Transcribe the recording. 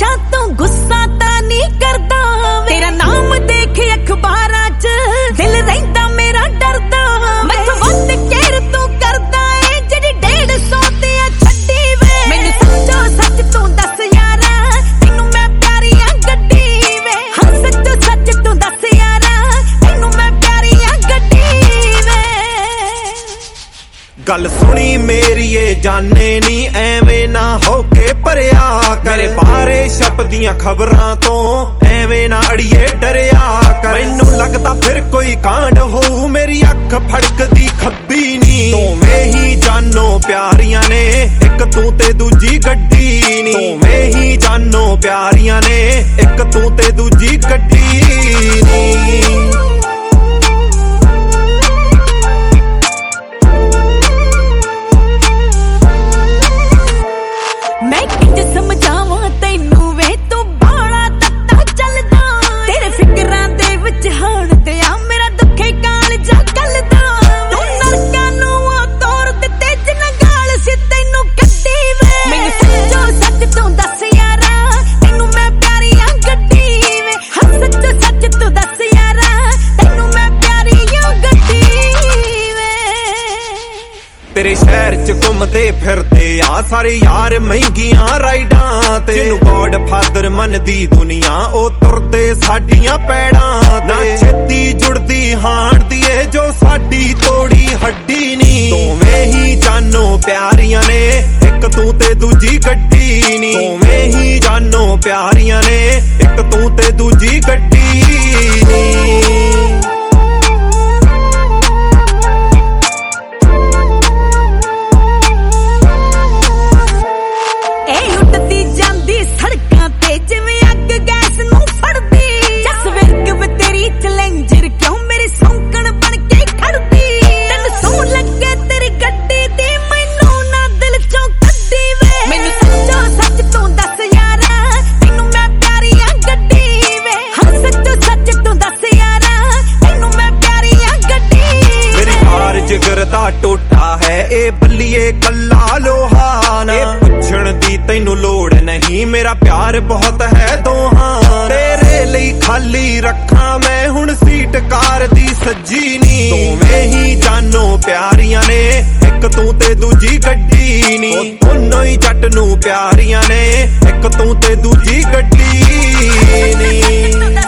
अच्छा तू गुस्सा ता नहीं करदा, तेरा नाम देख अखबारां च दिल रहिंदा मेरा डरदा। मैथों वध केर तू करदा ए जेड़ी 150 ते छड्डी वे। मैनू सच्चो सच तू दस यारा तैनू मैं प्यारी आ गड्डी वे। हाँ सच्चो सच तू दस यारा तैनू मैं प्यारी आ गड्डी वे। गल सुनी मेरी ये जाने नी एवें ना होके भरिया करे बारे छपदियां खबरां तो एवें ना अड़िए डरिया कर। मैनू लगदा फिर कोई कांड हो मेरी अख फड़कदी खब्बी नी। दोवें ही जानो प्यारियां ने एक तू ते दूजी गड्डी नी। दोवें ही जानो प्यारियां ने एक तू ते दूजी गड्डी नी। मैं किंज समझावां तैनू वे तू बाला तत्ता चलदा। तेरे फिकरां दे विच हाण ते आ मेरा दुखे कालजा गलदा। तू नरकां नूं तोड़ दित्ते जिन्हां गाल सी तैनू कड्डी वे। मैनू सच्चो सच तू दस यारा तैनू मैं प्यारी आ गड्डी वे। हाँ सच्चो सच तू दस यारा तैनू मैं प्यारी आ गड्डी वे। तेरे शहर च घुमदे फिरदे आ सारे यार महंगियां राइडां ते। जिन्नू गॉड फादर मनदी दुनिया ओ तुरदे साडियां पैड़ां ना। छेती जुड़दी हांडदी ए जो साडी तोड़ी हड्डी नी। दोवें ही जानो प्यारियां ने एक तू ते दूजी गड्डी नी। दोवें ही जानो प्यारियां ने एक तू ते दूजी गड्डी नी। सड़कां ते जिवें अग गैस नूं फड़दी। जस विरक वे तेरी चैलेंजर क्यों मेरी सौंकण बन के खड़दी। तैनू सौं लगे तेरी गड्डी दी मैनू ना दिल चों कड्डी वे। मैनू सच्चो सच तू दस यारा तैनू मैं प्यारी आ गड्डी वे। हाँ सच्चो सच तू दस यारा तैनू मैं प्यारी आ गड्डी वे। मेरी हार जिगर दा टोटा है ए बल्लिए कल्ला लोहा ना। पुछण दी तैनू लोड़ नहीं मेरा प्यार बहुत है दोहां। तेरे ਲਈ खाली रखा मैं हुण सीट कार दी सज्जी नी। दोवें ही जानो प्यारियां ने एक तू ते दूजी गड्डी नी। दोनों ही जट नू प्यारियां ने एक तू ते दूजी गड्डी नी।